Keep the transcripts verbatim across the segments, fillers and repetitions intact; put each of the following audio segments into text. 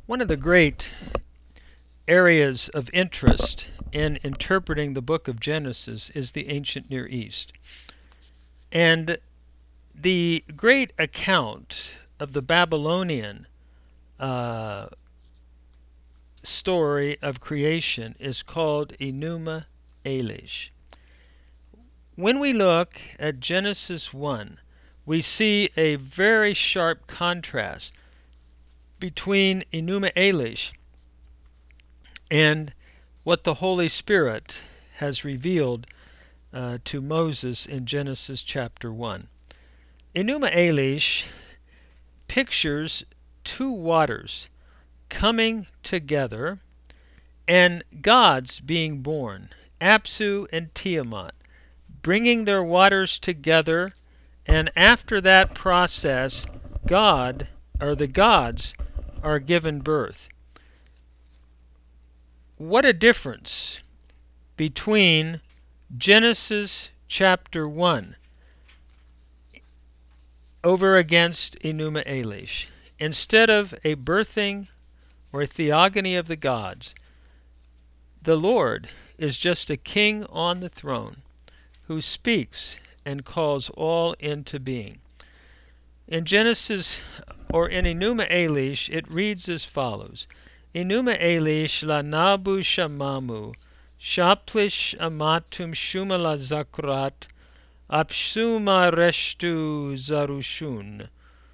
One of the great areas of interest in interpreting the book of Genesis is the ancient Near East. And the great account of the Babylonian uh, story of creation is called Enuma Elish. When we look at Genesis one, we see a very sharp contrast between Enuma Elish and what the Holy Spirit has revealed uh, to Moses in Genesis chapter one. Enuma Elish pictures two waters coming together and gods being born, Apsu and Tiamat, bringing their waters together, and after that process, God, or the gods, are given birth. What a difference between Genesis chapter one over against Enuma Elish. Instead of a birthing or a theogony of the gods, the Lord is just a king on the throne who speaks and calls all into being. In Genesis, or in Enuma Elish, it reads as follows: Enuma Elish la nabu shamamu, shaplish amatum shumala zakrat, apsuma reshtu zarushun,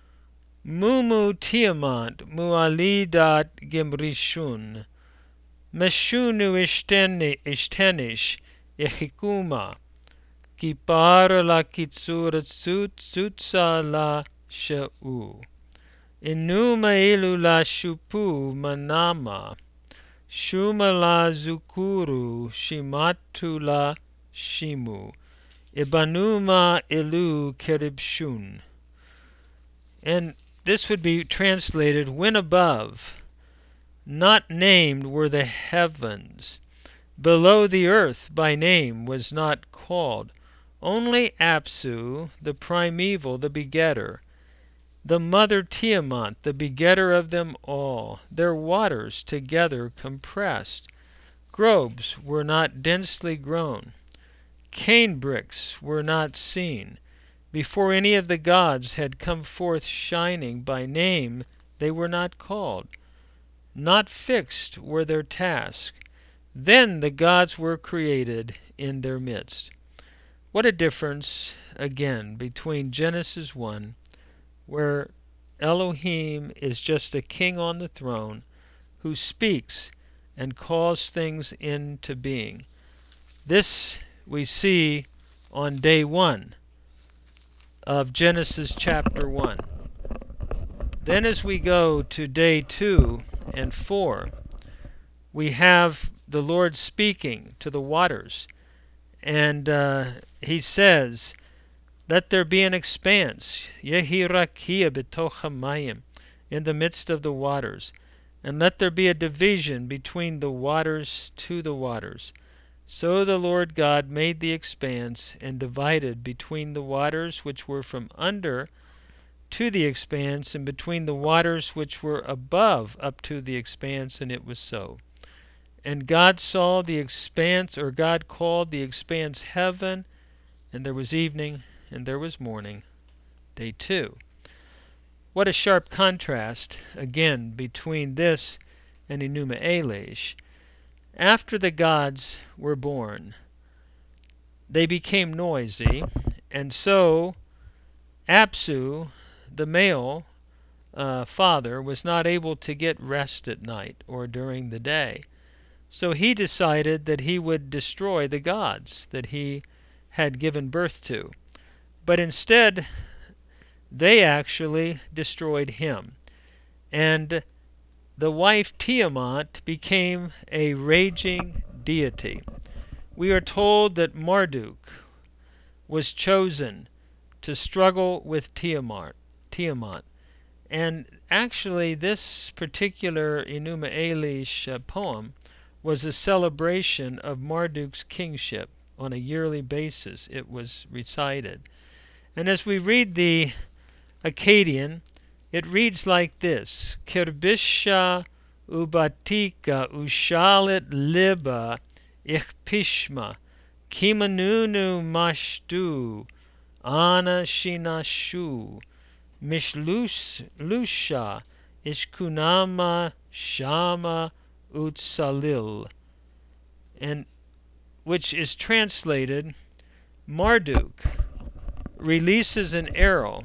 mumu tiamat mualidat gemrishun, meshunu ishteni ishtenish echikuma, kipar la kitsura tsut tsutsa la sha'u. Enuma elu la shupu manama, shuma la zukuru shimatu la shimu, ibanuma elu keribshun. And this would be translated, when above, not named were the heavens, below the earth by name was not called, only Apsu, the primeval, the begetter, the mother Tiamat, the begetter of them all, their waters together compressed. Groves were not densely grown. Cane bricks were not seen. Before any of the gods had come forth shining by name, they were not called. Not fixed were their tasks. Then the gods were created in their midst. What a difference, again, between Genesis one, where Elohim is just a king on the throne who speaks and calls things into being. This we see on day one of Genesis chapter one. Then as we go to day two and four, we have the Lord speaking to the waters, and uh, he says, let there be an expanse, Yehi rakia betoch hamayim, in the midst of the waters, and let there be a division between the waters to the waters. So the Lord God made the expanse and divided between the waters which were from under to the expanse, and between the waters which were above up to the expanse, and it was so. And God saw the expanse, or God called the expanse heaven, and there was evening, and there was morning, day two. What a sharp contrast, again, between this and Enuma Elish. After the gods were born, they became noisy, and so Apsu, the male uh, father, was not able to get rest at night or during the day. So he decided that he would destroy the gods that he had given birth to. But instead, they actually destroyed him. And the wife Tiamat became a raging deity. We are told that Marduk was chosen to struggle with Tiamat. Tiamat. And actually, this particular Enuma Elish uh, poem was a celebration of Marduk's kingship. On a yearly basis it was recited. And as we read the Akkadian, it reads like this: Kirbisha ubatika ushalit liba ikpishma kimanunu mashtu ana shinashu mishlusha ishkunama shama utsalil, and which is translated, Marduk releases an arrow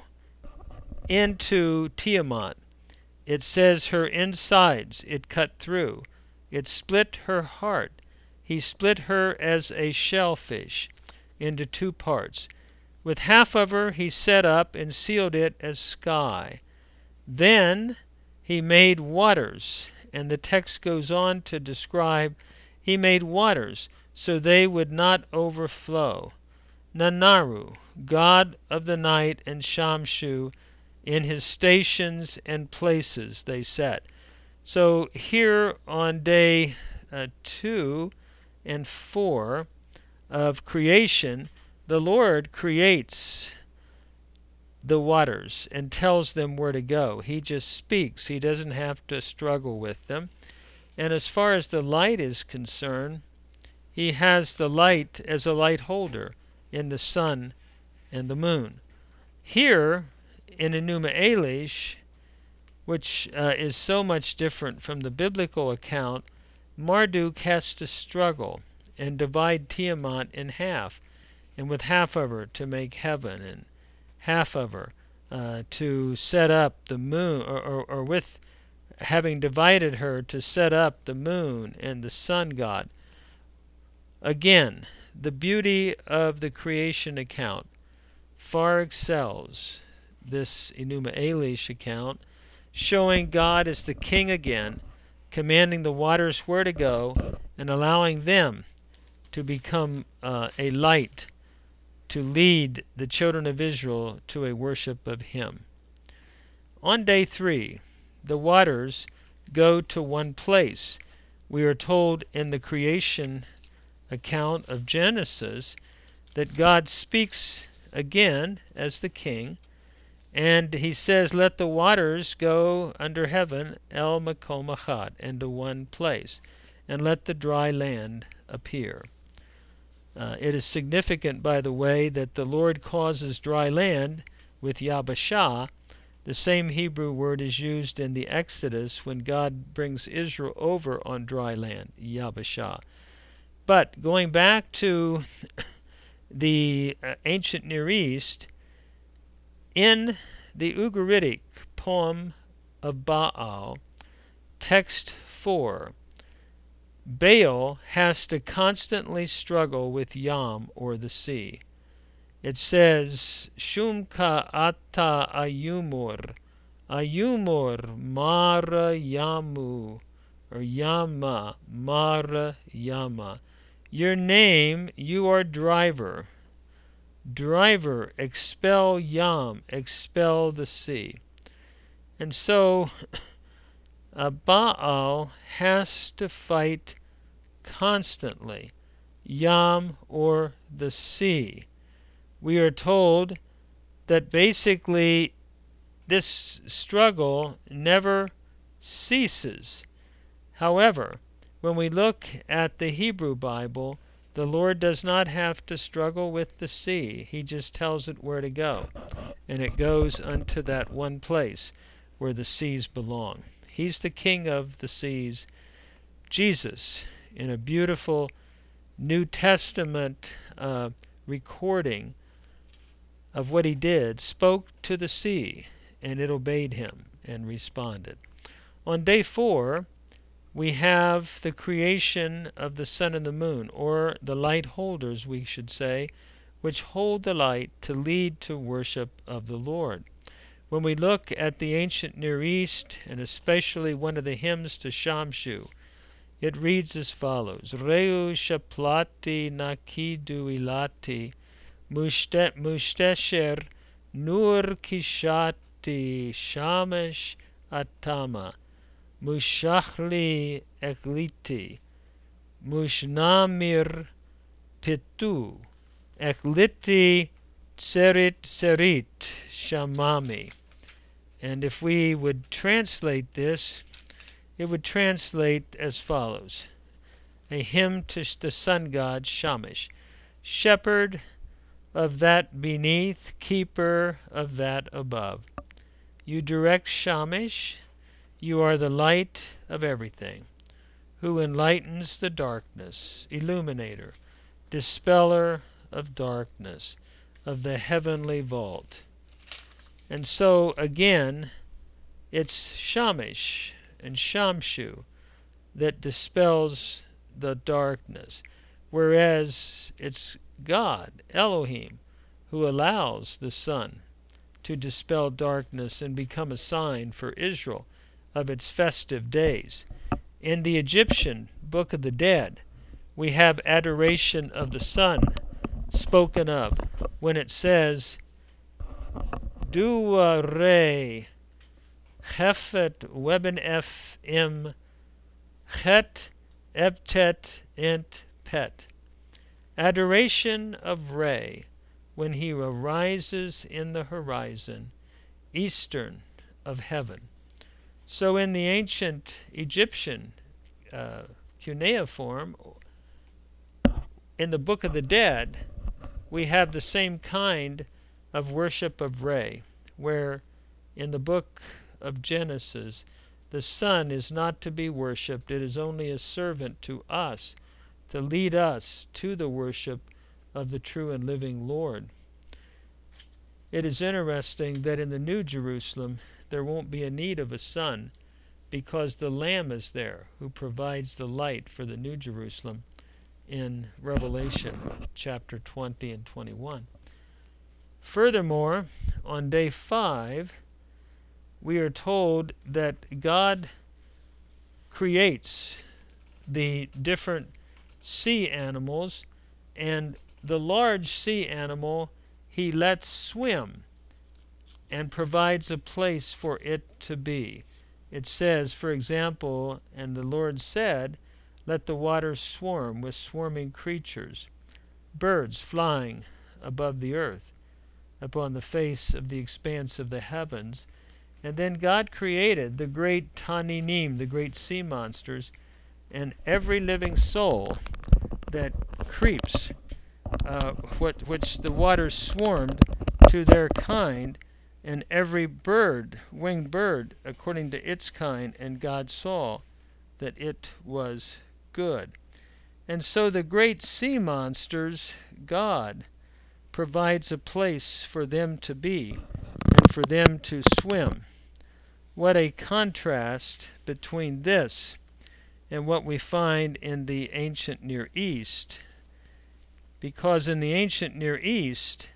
into Tiamat. It says her insides it cut through. It split her heart. He split her as a shellfish into two parts. With half of her he set up and sealed it as sky. Then he made waters, and the text goes on to describe he made waters so they would not overflow. Nanaru, god of the night, and Shamshu, in his stations and places they set. So here on day uh, two and four of creation, the Lord creates the waters and tells them where to go. He just speaks. He doesn't have to struggle with them. And as far as the light is concerned, he has the light as a light holder in the sun and the moon. Here in Enuma Elish, which uh, is so much different from the biblical account, Marduk has to struggle and divide Tiamat in half, and with half of her to make heaven, and half of her uh, to set up the moon, or, or, or with having divided her to set up the moon and the sun god. Again, the beauty of the creation account far excels this Enuma Elish account, showing God as the king again, commanding the waters where to go, and allowing them to become uh, a light to lead the children of Israel to a worship of him. On day three, the waters go to one place. We are told in the creation account of Genesis that God speaks again as the king, and he says, let the waters go under heaven, el makom achad, into one place, and let the dry land appear. Uh, it is significant, by the way, that the Lord causes dry land with Yabashah. The same Hebrew word is used in the Exodus when God brings Israel over on dry land, Yabashah. But going back to the uh, ancient Near East, in the Ugaritic poem of Baal, text four, Baal has to constantly struggle with Yam, or the sea. It says, Shumka ata ayumur, ayumur mara yamu, or yama, mara yama. Your name, you are driver. Driver, expel Yam, expel the sea. And so uh, Baal has to fight constantly Yam, or the sea. We are told that basically this struggle never ceases. However, when we look at the Hebrew Bible, the Lord does not have to struggle with the sea. He just tells it where to go, and it goes unto that one place where the seas belong. He's the king of the seas. Jesus, in a beautiful New Testament uh, recording of what he did, spoke to the sea, and it obeyed him and responded. On day four, we have the creation of the sun and the moon, or the light holders, we should say, which hold the light to lead to worship of the Lord. When we look at the ancient Near East, and especially one of the hymns to Shamshu, it reads as follows: Reu shaplati nakidu ilati mushtesher nur kishati shamesh atama mushachli ekliti mushnamir pitu ekliti tserit serit shamami. And if we would translate this, it would translate as follows: a hymn to the sun god Shamash, shepherd of that beneath, keeper of that above. You direct Shamash, you are the light of everything, who enlightens the darkness, illuminator, dispeller of darkness, of the heavenly vault. And so again, it's Shamash and Shamshu that dispels the darkness, whereas it's God, Elohim, who allows the sun to dispel darkness and become a sign for Israel of its festive days. In the Egyptian Book of the Dead, we have adoration of the sun spoken of when it says, Dua re hefet weben f im het ebtet ent pet. Adoration of Re, when he arises in the horizon, eastern of heaven. So in the ancient Egyptian uh, cuneiform, in the Book of the Dead, we have the same kind of worship of Re, where in the book of Genesis, the sun is not to be worshipped. It is only a servant to us, to lead us to the worship of the true and living Lord. It is interesting that in the New Jerusalem, there won't be a need of a sun, because the Lamb is there who provides the light for the New Jerusalem in Revelation chapter twenty and twenty-one. Furthermore, on day five, we are told that God creates the different sea animals, and the large sea animal he lets swim and provides a place for it to be. It says, for example, and the Lord said, let the waters swarm with swarming creatures, birds flying above the earth, upon the face of the expanse of the heavens. And then God created the great Taninim, the great sea monsters, and every living soul that creeps, uh, what, which the waters swarmed to their kind, and every bird, winged bird, according to its kind, and God saw that it was good. And so the great sea monsters, God provides a place for them to be and for them to swim. What a contrast between this and what we find in the ancient Near East. Because in the ancient Near East,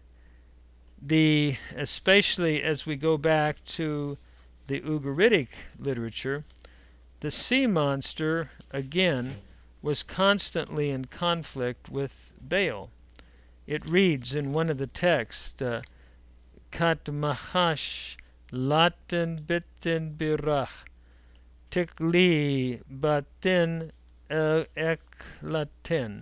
the especially as we go back to the Ugaritic literature, the sea monster, again, was constantly in conflict with Baal. It reads in one of the texts, uh, Kat mahash latin bitin birach, tikli batin ek latin.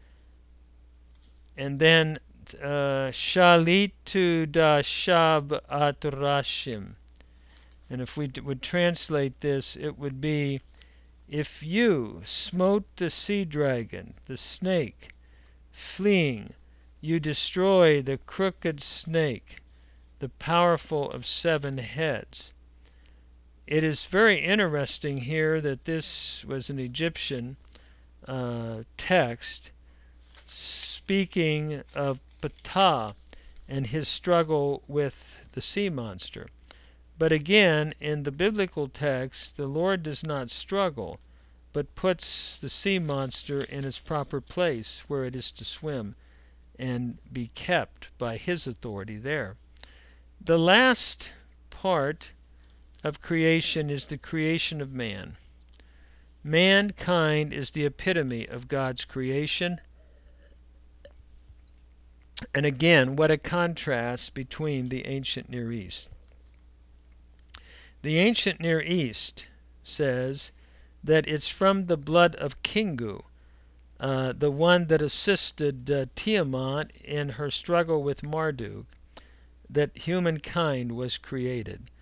And then uh, shalitu da shab atrashim. And if we d- would translate this, it would be, if you smote the sea dragon, the snake, fleeing, you destroy the crooked snake, the powerful of seven heads. It is very interesting here that this was an Egyptian uh, text speaking of Ptah and his struggle with the sea monster. But again, in the biblical text, the Lord does not struggle, but puts the sea monster in its proper place where it is to swim and be kept by his authority there. The last part of creation is the creation of man. Mankind is the epitome of God's creation. And again, what a contrast between the ancient Near East. The ancient Near East says that it's from the blood of Kingu, uh, the one that assisted uh, Tiamat in her struggle with Marduk, that humankind was created.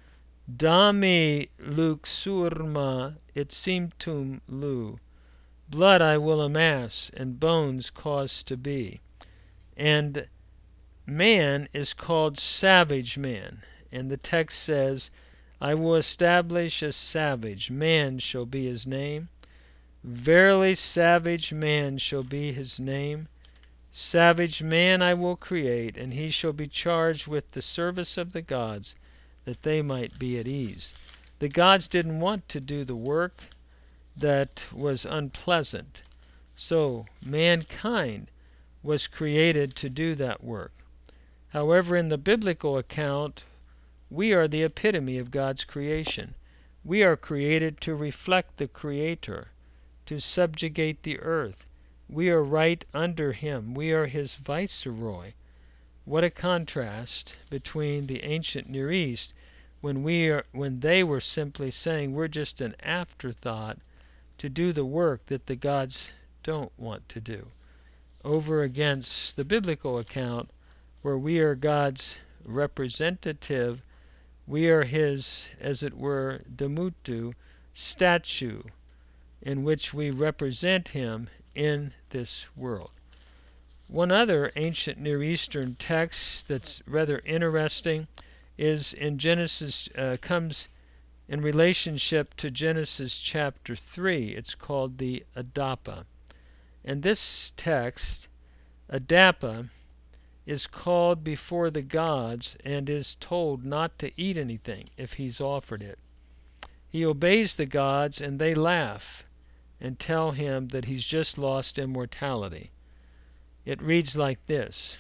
Dami luxurma itsimtum lu. Blood I will amass, and bones cause to be. And man is called savage man. And the text says, I will establish a savage, man shall be his name. Verily savage man shall be his name. Savage man I will create, and he shall be charged with the service of the gods, that they might be at ease. The gods didn't want to do the work that was unpleasant, so mankind was created to do that work. However, in the biblical account, we are the epitome of God's creation. We are created to reflect the Creator, to subjugate the earth. We are right under Him. We are His viceroy. What a contrast between the ancient Near East, when we are, when they were simply saying we're just an afterthought to do the work that the gods don't want to do, over against the biblical account, where we are God's representative. We are His, as it were, Demutu, statue, in which we represent Him in this world. One other ancient Near Eastern text that's rather interesting is in Genesis, uh, comes in relationship to Genesis chapter three. It's called the Adapa. And this text, Adapa, is called before the gods and is told not to eat anything if he's offered it. He obeys the gods, and they laugh and tell him that he's just lost immortality. It reads like this.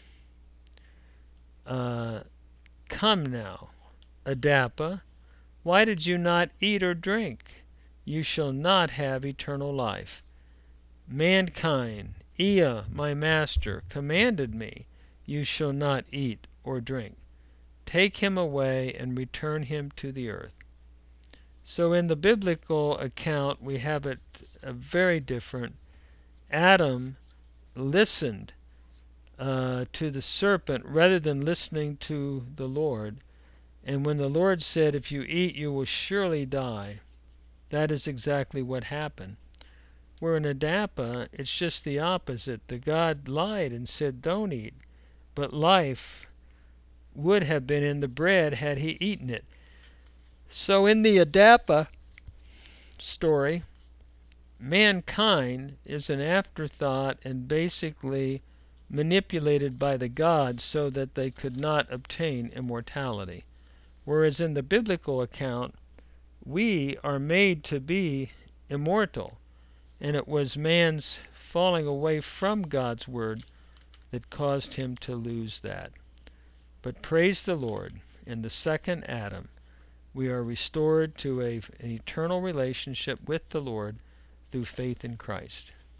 Uh, Come now, Adapa, why did you not eat or drink? You shall not have eternal life. Mankind, Ea, my master, commanded me, you shall not eat or drink. Take him away and return him to the earth. So in the biblical account, we have it uh, very different. Adam listened uh, to the serpent rather than listening to the Lord. And when the Lord said, if you eat, you will surely die, that is exactly what happened. Where in Adapa, it's just the opposite. The God lied and said, don't eat. But life would have been in the bread had he eaten it. So in the Adapa story, mankind is an afterthought and basically manipulated by the gods so that they could not obtain immortality. Whereas in the biblical account, we are made to be immortal, and it was man's falling away from God's word that caused him to lose that. But praise the Lord, in the second Adam, we are restored to a, an eternal relationship with the Lord through faith in Christ.